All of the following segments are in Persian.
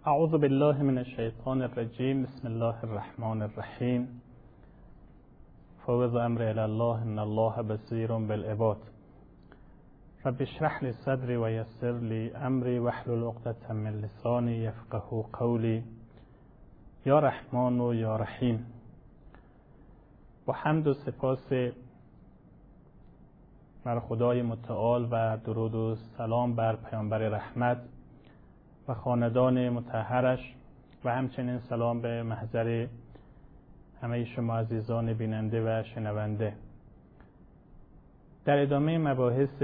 اعوذ بالله من الشیطان الرجیم. بسم الله الرحمن الرحیم. فوض امر الی الله ان الله بصیر بالعباد. رب اشرح لي صدري ويسر لي امري واحلل عقدة من لساني يفقهوا قولي. یا رحمان و یا رحیم. با حمد و سپاس بر خدای متعال و درود و سلام بر پیامبر رحمت و خاندان مطهرش و همچنین سلام به محضر همه شما عزیزان بیننده و شنونده. در ادامه مباحث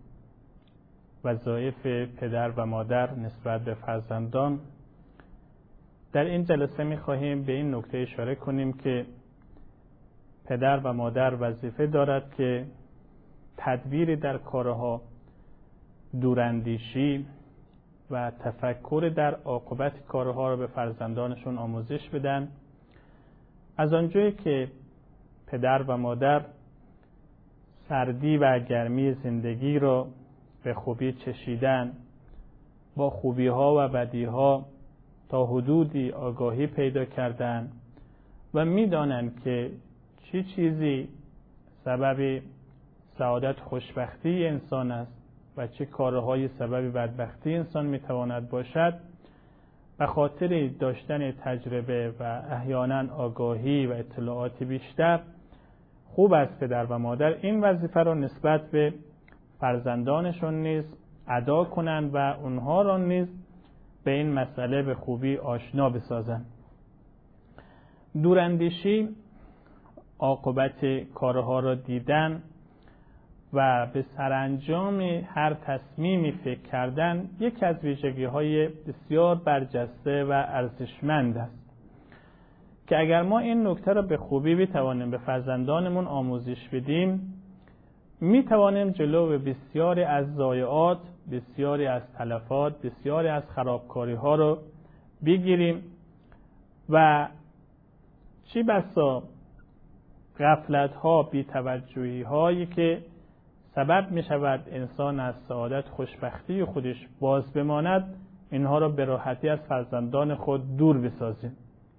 وظایف پدر و مادر نسبت به فرزندان، در این جلسه می‌خواهیم به این نکته اشاره کنیم که پدر و مادر وظیفه دارد که تدبیر در کارها، دوراندیشی و تفکر در عاقبت کارها را به فرزندانشون آموزش بدن. از آنجایی که پدر و مادر سردی و گرمی زندگی را به خوبی چشیدن، با خوبی‌ها و بدی‌ها تا حدودی آگاهی پیدا کردن و می‌دانند که چه چیزی سبب سعادت خوشبختی انسان است و چه کارهای سبب بدبختی انسان میتواند باشد، به خاطر داشتن تجربه و احیانا آگاهی و اطلاعات بیشتر، خوب است پدر و مادر این وظیفه را نسبت به فرزندانشون نیز ادا کنند و اونها را نیز به این مسئله به خوبی آشنا بسازند. دوراندیشی، عاقبت کارها را دیدن و به سرانجام هر تصمیمی فکر کردن یکی از ویژگی‌های بسیار برجسته و ارزشمند است که اگر ما این نکته را به خوبی بتوانیم به فرزندانمون آموزش بدیم، میتوانیم جلو بسیاری از ضایعات، بسیاری از تلفات، بسیاری از خرابکاری‌ها را بگیریم و چی بسا غفلت‌ها، بی‌توجهی‌هایی که سبب می شود انسان از سعادت خوشبختی خودش باز بماند، اینها را به راحتی از فرزندان خود دور بسازیم.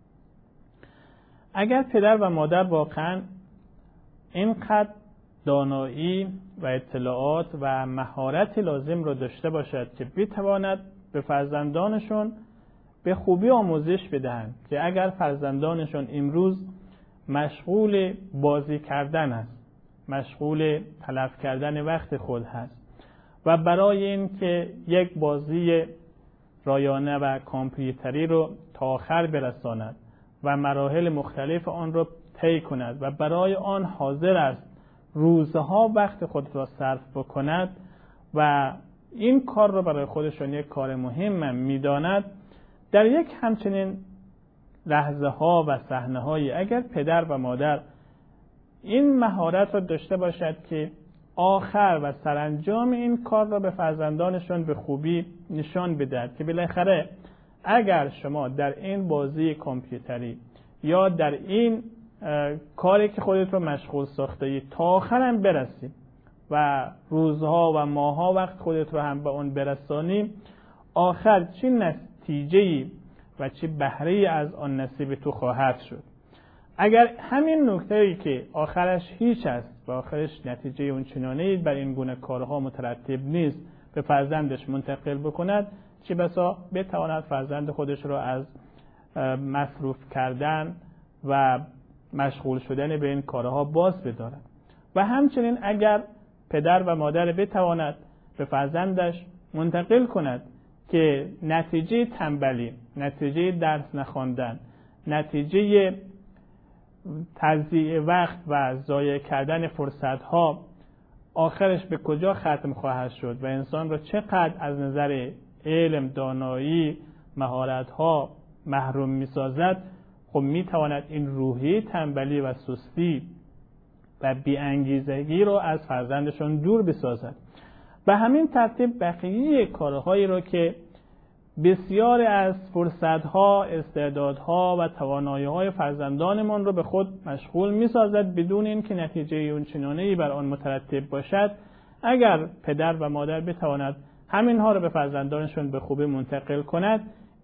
اگر پدر و مادر واقعا اینقدر دانایی و اطلاعات و مهارت لازم را داشته باشد که بتواند به فرزندانشون به خوبی آموزش بدهند که اگر فرزندانشون امروز مشغول بازی کردن است، مشغول تلف کردن وقت خود هست و برای این که یک بازی رایانه و کامپیوتری رو تا آخر برساند و مراحل مختلف آن رو طی کند و برای آن حاضر است روزها وقت خود را صرف بکند و این کار رو برای خودشون یک کار مهم میداند، در یک همچنین لحظه ها و صحنه هایی اگر پدر و مادر این مهارت را داشته باشد که آخر و سرانجام این کار را به فرزندانشون به خوبی نشان بدهد که بالاخره اگر شما در این بازی کامپیوتری یا در این کاری که خودت رو مشغول ساخته ای تا آخرم برسی و روزها و ماهها وقت خودت رو هم به اون برسانی، آخر چه نتیجه‌ای و چه بهره‌ای از آن نصیب تو خواهد شد. اگر همین نکته‌ای که آخرش هیچ است و آخرش نتیجه اون چنانه‌ای بر این گونه کارها مترتب نیست به فرزندش منتقل بکند، چه بسا بتواند فرزند خودش را از مصروف کردن و مشغول شدن به این کارها باز بدارد. و همچنین اگر پدر و مادر بتواند به فرزندش منتقل کند که نتیجه تنبلی، نتیجه درس نخواندن، نتیجه تضییع وقت و ضایع کردن فرصت‌ها آخرش به کجا ختم خواهد شد و انسان را چقدر از نظر علم، دانایی، مهارت‌ها محروم می‌سازد، خب می‌تواند این روحیه تنبلی و سستی و بی‌انگیزگی را از فرزندشون دور بسازد. به همین ترتیب بقیه کارهایی را که بسیاری از فرصت‌ها، استعدادها و توانایی‌های فرزندانمان را به خود مشغول می‌سازد بدون اینکه نتیجه اون چنانه‌ای بر آن مترتب باشد، اگر پدر و مادر بتواند همین‌ها را به فرزندانشون به خوبی منتقل کند،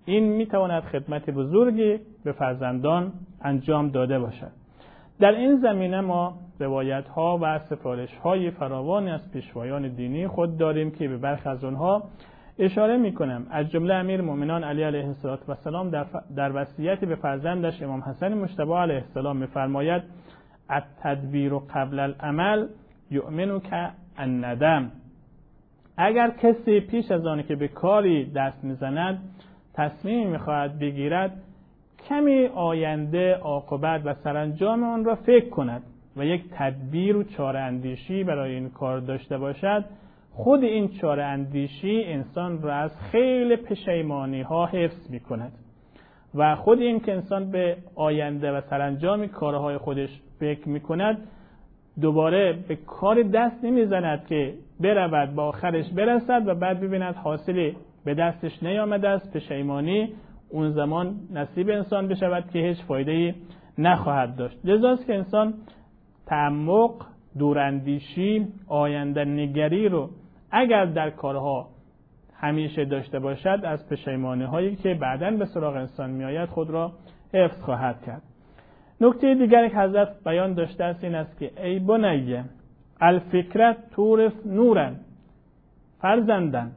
این میتواند خدمت بزرگی به فرزندان انجام داده باشد. در این زمینه ما روایت ها و سفارش های فراوانی از پیشوایان دینی خود داریم که به برخی از آنها اشاره میکنم. از جمله امیر مومنان علی علیه السلام در وصیت به فرزندش امام حسن مجتبی علیه السلام میفرماید التدبیر قبل العمل یؤمنک الندم. اگر کسی پیش از آن که به کاری دست میزند تصمیم میخواهد بگیرد، کمی آینده، عاقبت و سرانجام آن را فکر کند و یک تدبیر و چاره اندیشی برای این کار داشته باشد، خود این چاره اندیشی انسان را از خیلی پشیمانی ها حفظ می کند و خود این که انسان به آینده و سرانجام کارهای خودش فکر می کند، دوباره به کار دست نمی زند که برود با آخرش برسد و بعد ببیند حاصلی به دستش نیامده است، پشیمانی اون زمان نصیب انسان بشود که هیچ فایده‌ای نخواهد داشت. لذاست که انسان تعمق، دوراندیشی، آینده نگری رو اگر در کارها همیشه داشته باشد، از پشیمانی هایی که بعداً به سراغ انسان میآید خود را حفظ خواهد کرد. نکته دیگری که حضرت بیان داشته است این است که ای بنیه الفکرت تورث نورا، فرزندان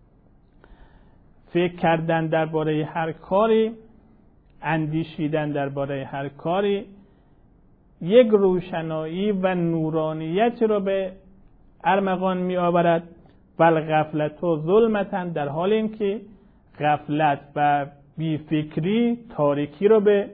فکر کردن درباره هر کاری، اندیشیدن درباره هر کاری یک روشنایی و نورانیت رو به ارمغان می آورد. والغفلت و ظلمتن، در حال اینکه غفلت و بیفکری تاریکی رو به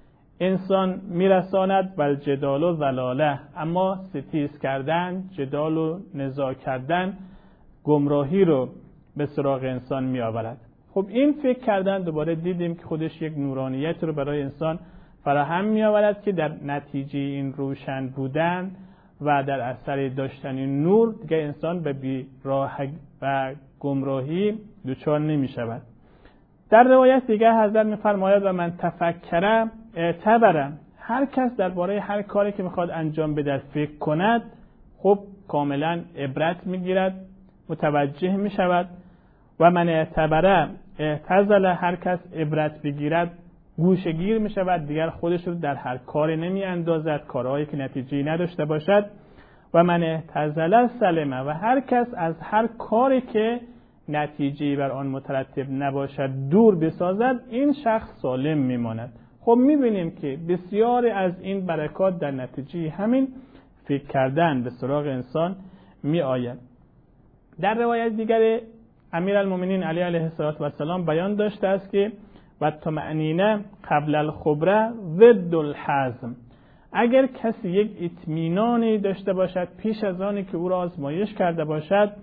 انسان میرساند. والجدال و ضلاله، اما ستیز کردن، جدال و نزاع کردن گمراهی رو به سراغ انسان می آورد. خب این فکر کردن دوباره دیدیم که خودش یک نورانیت رو برای انسان فراهم می آورد که در نتیجه این روشن بودن و در اثر داشتن این نور دیگه انسان به بیراه و گمراهی دچار نمی شود. در روایت دیگه حضرت می فرماید و من تفکر اعتبر، هر کس درباره هر کاری که میخواد انجام بده فکر کند، خب کاملا عبرت میگیرد، متوجه می شود. و من اعتبر اعتزل، هر کس عبرت بگیرد گوشگیر می شود، دیگر خودش رو در هر کاری نمی اندازد، کارهایی که نتیجه‌ای نداشته باشد. و من اعتزل سلمه، و هر کس از هر کاری که نتیجه‌ای بر آن مترتب نباشد دور بسازد، این شخص سالم می ماند. خب می بینیم که بسیاری از این برکات در نتیجه همین فکر کردن به سراغ انسان می آید. در روایت دیگر امیرالمومنین علی علیه السلام بیان داشته است که و طمأنینه قبل الخبره ضد الحزم، اگر کسی یک اطمینانی داشته باشد پیش از آنی که او را آزمایش کرده باشد،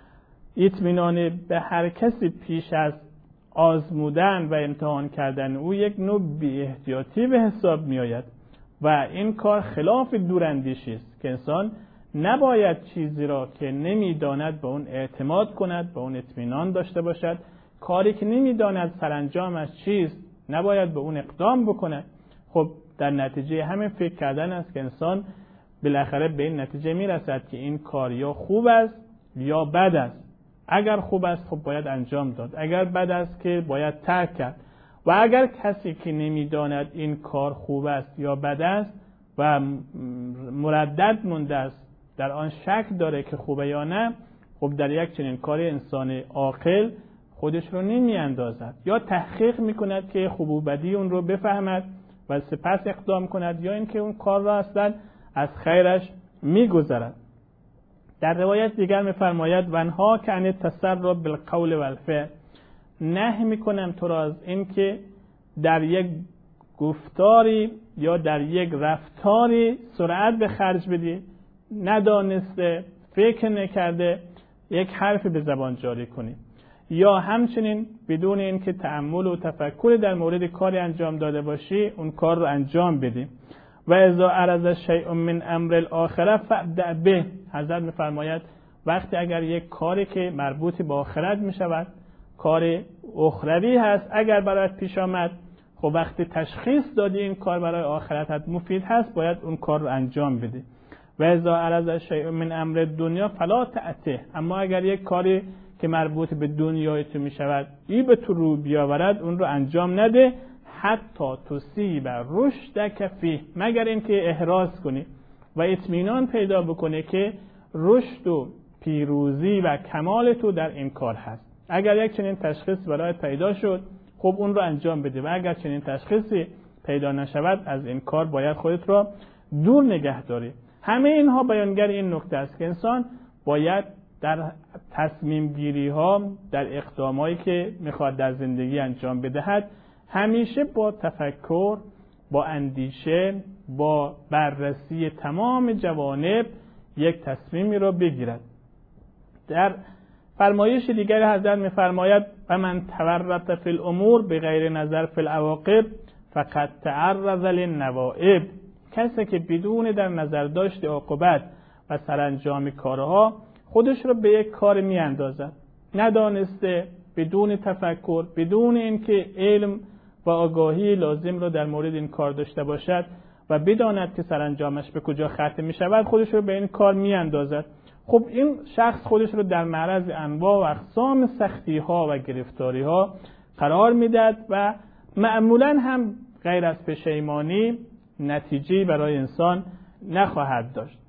اطمینان به هر کسی پیش از آزمودن و امتحان کردن او یک نوع بی احتیاطی به حساب می آید و این کار خلاف دوراندیشی است که انسان نباید چیزی را که نمیداند به اون اعتماد کند، به اون اطمینان داشته باشد. کاری که نمیداند سرانجامش چیست نباید به اون اقدام بکند. خب در نتیجه همین فکر کردن است که انسان بالاخره به این نتیجه میرسد که این کار یا خوب است یا بد است. اگر خوب است خب باید انجام داد، اگر بد است که باید ترک کرد. و اگر کسی که نمیداند این کار خوب است یا بد است و مردد مونده است، در آن شک داره که خوبه یا نه، خب در یک چنین کاری انسان عاقل خودش رو نمی اندازد، یا تحقیق میکند که خوب و بدی اون رو بفهمد و سپس اقدام کند، یا اینکه اون کار را اصلا از خیرش میگذرد. در روایت دیگر میفرماید ونها که ان تسرب بالقول والفعل، نهی میکنم تو را از این که در یک گفتاری یا در یک رفتاری سرعت به خرج بدی، ندانسته، فکر نکرده یک حرفی به زبان جاری کنی، یا همچنین بدون اینکه تأمل و تفکر در مورد کاری انجام داده باشی اون کار رو انجام بدی. و اذا عرض شیء من امر الاخره فابدأ به، حضرت میفرماید وقتی اگر یک کاری که مربوط به آخرت میشود، کار اخروی هست، اگر برایت پیش آمد، خب وقتی تشخیص دادی این کار برای آخرتت مفید هست، باید اون کار رو انجام بدی. و اذا عرض شیء من امر دنیا فلا تأته، اما اگر یک کاری که مربوط به دنیای تو می شود ای به تو رو بیاورد اون رو انجام نده، حتی تصیب رشدک فیه، مگر اینکه احراز کنی و اطمینان پیدا بکنه که رشد و پیروزی و کمال تو در این کار هست. اگر یک چنین تشخیص برایت پیدا شد خب اون رو انجام بده و اگر چنین تشخیصی پیدا نشود از این کار باید خودت را دور نگه داری. همه اینها بیانگر این نکته است که انسان باید در تصمیم گیری ها، در اقدامایی که میخواد در زندگی انجام بدهد همیشه با تفکر، با اندیشه، با بررسی تمام جوانب یک تصمیمی را بگیرد. در فرمایش دیگر حضرت می‌فرماید و من تورط فی الامور بغیر نظر فی العواقب فقط تعرض للنوائب، کسی که بدون در نظر داشت عاقبت و سرانجام کارها خودش را به یک کار میاندازد، ندانسته، بدون تفکر، بدون اینکه علم و آگاهی لازم را در مورد این کار داشته باشد و بداند که سرانجامش به کجا ختم می شود، خودش را به این کار میاندازد. خب این شخص خودش رو در معرض انواع و اقسام سختی ها و گرفتاری ها قرار میداد و معمولا هم غیر از پشیمانی نتیجه برای انسان نخواهد داشت.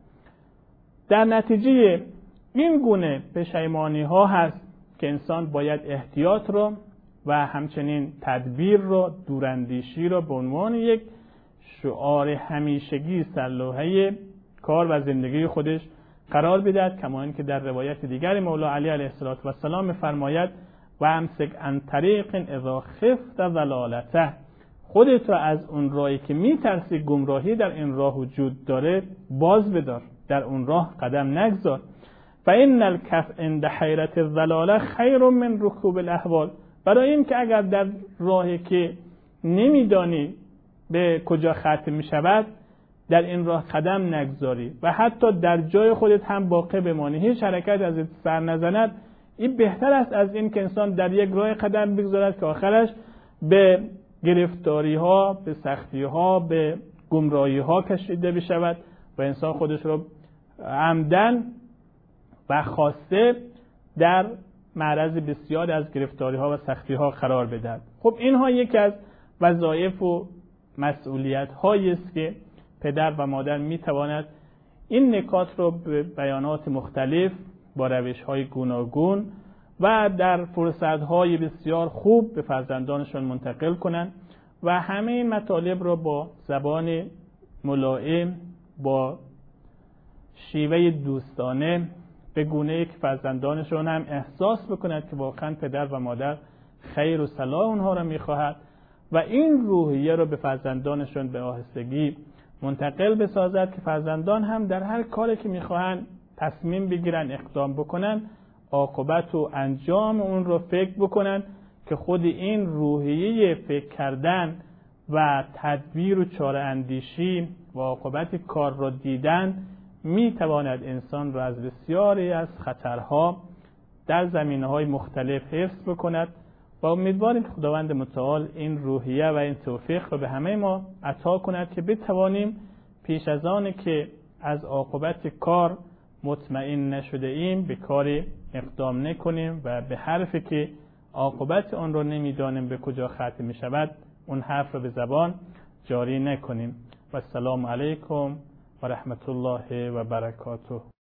در نتیجه این گونه پشیمانی ها هست که انسان باید احتیاط رو و همچنین تدبیر رو، دوراندیشی رو به عنوان یک شعار همیشگی سرلوحه کار و زندگی خودش قرار بدهد، کما اینکه در روایت دیگر مولا علی علیه السلام می‌فرماید و امسک عن طریق اذا خفت ضلالته، خودت را از اون راهی که میترسی گمراهی در این راه وجود داره باز بدار، در اون راه قدم نگذار. فإن الكف عند حیرة الضلاله خیر من رکوب الاحوال، برای این که اگر در راهی که نمیدانی به کجا ختم میشود در این راه قدم نگذاری و حتی در جای خودت هم باقی بمانی، هیچ حرکت از سر نزند، این بهتر است از این که انسان در یک راه قدم بگذارد که آخرش به گرفتاری ها، به سختی ها، به گمراهی ها کشیده بشود و انسان خودش رو عمدن و خواسته در معرض بسیار از گرفتاری ها و سختی ها قرار بدهد. خب اینها یکی از وظایف و مسئولیت هایی است که پدر و مادر می تواند این نکات رو به بیانات مختلف با روش های گوناگون و در فرصت های بسیار خوب به فرزندانشان منتقل کنند و همه این مطالب رو با زبان ملائم، با شیوه دوستانه به گونه‌ای که فرزندانشان هم احساس بکنند که واقعا پدر و مادر خیر و صلاح اونها رو میخواهد و این روحیه رو به فرزندانشان به آهستگی منتقل بسازد که فرزندان هم در هر کاری که میخواهند تصمیم بگیرن، اقدام بکنن، عاقبت و انجام اون رو فکر بکنن که خود این روحیه فکر کردن و تدبیر و چاره اندیشی و عاقبت کار را دیدن میتواند انسان را از بسیاری از خطرها در زمینه‌های مختلف حفظ بکند و امیدواریم که خداوند متعال این روحیه و این توفیق را به همه ما عطا کند که بتوانیم پیش از آن که از عاقبت کار مطمئن نشده ایم به کاری اقدام نکنیم و به حرفی که عاقبت آن را نمیدانیم به کجا ختم می شود اون حرف را به زبان جاری نکنیم. و السلام علیکم و رحمت الله و برکاته.